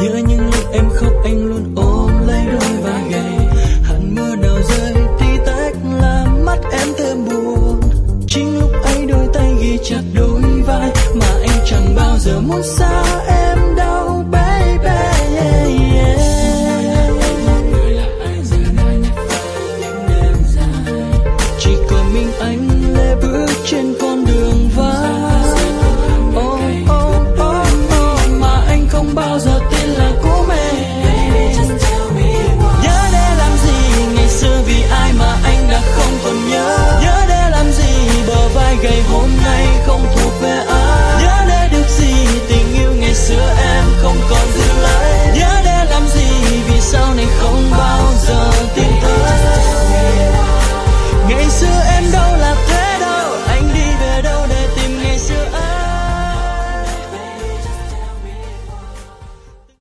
Nhớ những lúc em khóc anh luôn ôm lấy đôi vai gầy. Hẳn mưa nào rơi tí tách làm mắt em thêm buồn. Chính lúc ấy đôi tay ghi chặt đôi vai mà anh chẳng bao giờ muốn xa em đâu baby. Chỉ còn mình anh lê bước trên con đường vắng. Mà anh không bao giờ tin là của mình. Nhớ để làm gì ngày xưa vì ai mà anh đã không còn nhớ. Nhớ để làm gì bờ vai gầy hôm nay không thuộc về anh.